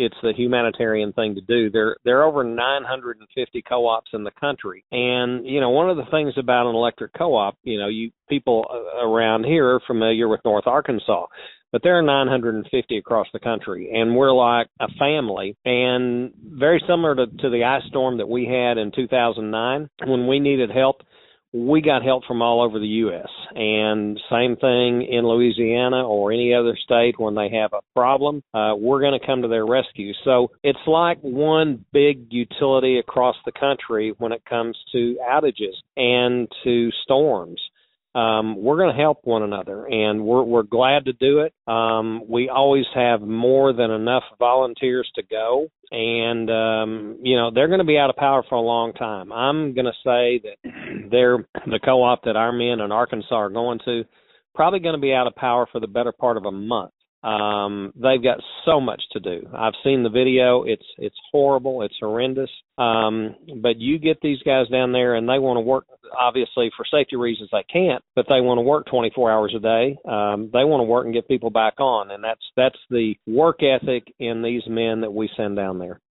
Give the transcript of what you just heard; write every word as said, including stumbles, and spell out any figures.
it's the humanitarian thing to do. There, there are over nine hundred fifty co-ops in the country. And, you know, one of the things about an electric co-op, you know, you people around here are familiar with North Arkansas, but there are nine hundred fifty across the country, and we're like a family. And very similar to, to the ice storm that we had in two thousand nine, when we needed help, we got help from all over the U S And same thing in Louisiana or any other state when they have a problem, uh, we're going to come to their rescue. So it's like one big utility across the country when it comes to outages and to storms. Um, we're going to help one another, and we're we're glad to do it. Um, we always have more than enough volunteers to go, and um, you know, they're going to be out of power for a long time. I'm going to say that they're the co-op that our men in Arkansas are going to probably going to be out of power for the better part of a month. Um, they've got so much to do. I've seen the video. It's it's horrible. It's horrendous. Um, but you get these guys down there, and they want to work. Obviously, for safety reasons, they can't. But they want to work twenty-four hours a day. Um, they want to work and get people back on, and that's that's the work ethic in these men that we send down there.